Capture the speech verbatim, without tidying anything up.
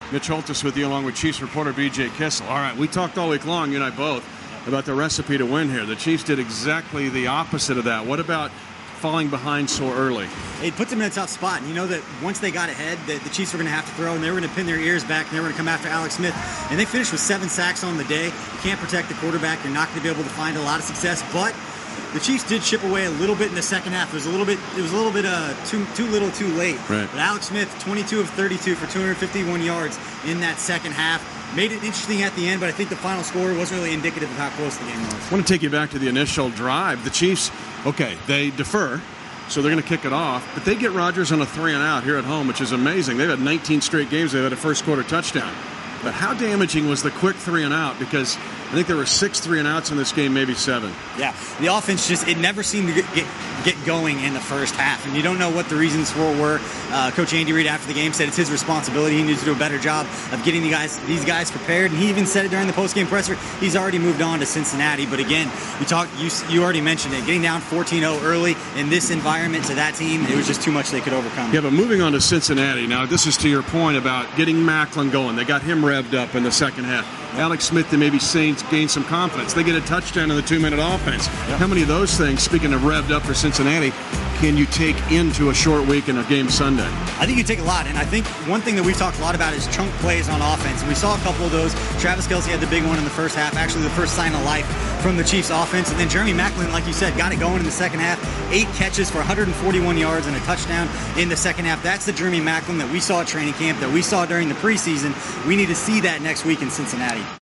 Mitch Holthus with you along with Chiefs reporter B J Kissel. All right, we talked all week long, you and I both, about the recipe to win here. The Chiefs did exactly the opposite of that. What about falling behind so early? It puts them in a tough spot. And you know that once they got ahead, the, the Chiefs were going to have to throw, and they were going to pin their ears back, and they were going to come after Alex Smith. And they finished with seven sacks on the day. You can't protect the quarterback. You're not going to be able to find a lot of success. But the Chiefs did chip away a little bit in the second half. It was a little bit, it was a little bit uh, too too little, too late. Right. But Alex Smith, twenty-two of thirty-two for two hundred fifty-one yards in that second half. Made it interesting at the end, but I think the final score wasn't really indicative of how close the game was. I want to take you back to the initial drive. The Chiefs, okay, they defer, so they're going to kick it off, but they get Rodgers on a three and out here at home, which is amazing. They've had nineteen straight games they've had a first quarter touchdown. But how damaging was the quick three and out? Because I think there were six three and outs in this game, maybe seven. Yeah, the offense just, it never seemed to get, get, get going in the first half. And you don't know what the reasons for it were. Uh, Coach Andy Reid after the game said it's his responsibility. He needs to do a better job of getting the guys, these guys prepared. And he even said it during the postgame presser. He's already moved on to Cincinnati. But again, we talked. You, you already mentioned it. Getting down fourteen oh early in this environment to that team, it was just too much they could overcome. Yeah, but moving on to Cincinnati. Now, this is to your point about getting Macklin going. They got him revved up in the second half. Alex Smith to maybe gain some confidence. They get a touchdown in the two-minute offense. Yep. How many of those things, speaking of revved up for Cincinnati, can you take into a short week in a game Sunday? I think you take a lot, and I think one thing that we've talked a lot about is chunk plays on offense. And we saw a couple of those. Travis Kelce had the big one in the first half, actually the first sign of life from the Chiefs offense. And then Jeremy Macklin, like you said, got it going in the second half. Eight catches for one hundred forty-one yards and a touchdown in the second half. That's the Jeremy Macklin that we saw at training camp, that we saw during the preseason. We need to see that next week in Cincinnati.